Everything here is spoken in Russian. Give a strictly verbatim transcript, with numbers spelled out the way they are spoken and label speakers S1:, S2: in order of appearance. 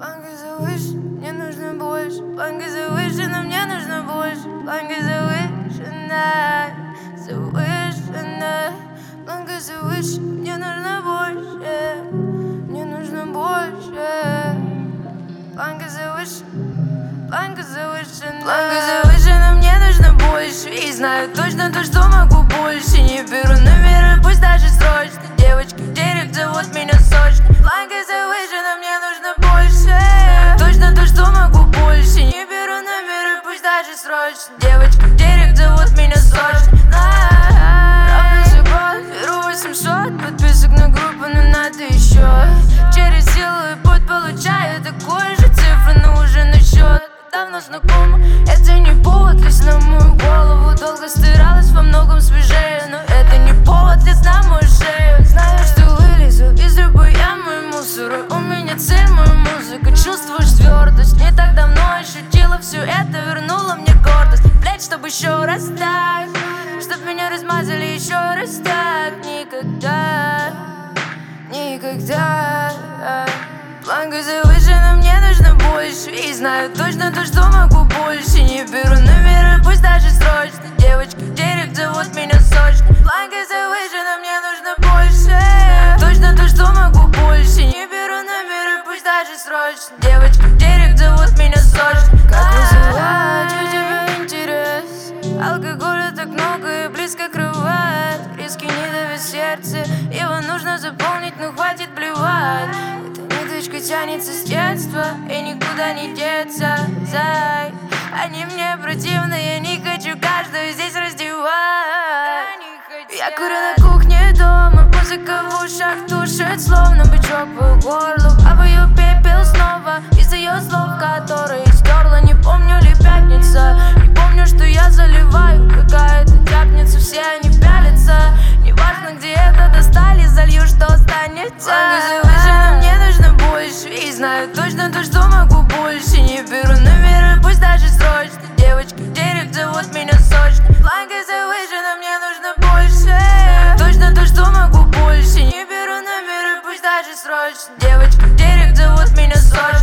S1: Планка завышена, мне нужно больше. Планка завышена, мне нужно больше. Планка завышена, завышена. Планка завышена, мне нужно больше. Мне нужно больше. Планка завышена, планка завышена. Планка завышена, мне нужно больше. И знаю точно то, что могу больше. Не беру номера, пусть даже срочно. Девочка в директ зовут меня сочно. Планка завышена, мне нужно больше. Точно то, что могу больше. Не беру номера, пусть даже срочно. Девочка в директ зовут меня сочно. Равно секунд, беру восемьсот подписок на группу, но надо еще. Через силу и путь получаю такой же цифры, но уже на счет. Давно знакомо, это не повод лезть на мою голову. Долго старалась, во многом свежее, но это не повод лезть на мою шею. Знаю, что вылезу из любой ямы и мусора. У меня цель, моя музыка, чувствуешь твердость. Не так давно ощутила все это, вернула мне гордость. Блять, чтобы еще раз так, чтоб меня размазали еще раз так. Никогда, никогда. Планка завышена, мне нужно больше. И знаю точно то, что могу больше. Не беру номера, пусть даже срочно. Девочка в директ зовут меня сочно. Планка завышена, мне нужно больше. Точно то, что могу больше. Не беру номера, пусть даже срочно. Девочка в директ зовут меня сочно. Как вызывать у тебя интерес? Алкоголя так много и близко кровать. Риски не давят сердце, его нужно заполнить, но хватит плевать. Ниточка тянется с детства и никуда не деться, зай. Они мне противны, я не хочу каждого здесь раздевать. Я курю на кухне дома, музыка в ушах тушит, словно бычок по горлу. Обую пепел снова из-за ее слов, которые стерла. Не помню ли пятница, не помню, что я заливаю. Какая-то тяпница, все они пялятся. Неважно, где это достали, залью, что останется. Мне нужно больше. И знаю точно то, что могу больше. Не беру номера, пусть даже срочно. Девочка в директ зовут меня сочно. Планка завышена, мне нужно больше. Точно то, что могу больше. Не беру номера, пусть даже срочно. Девочка в директ зовут меня сочно.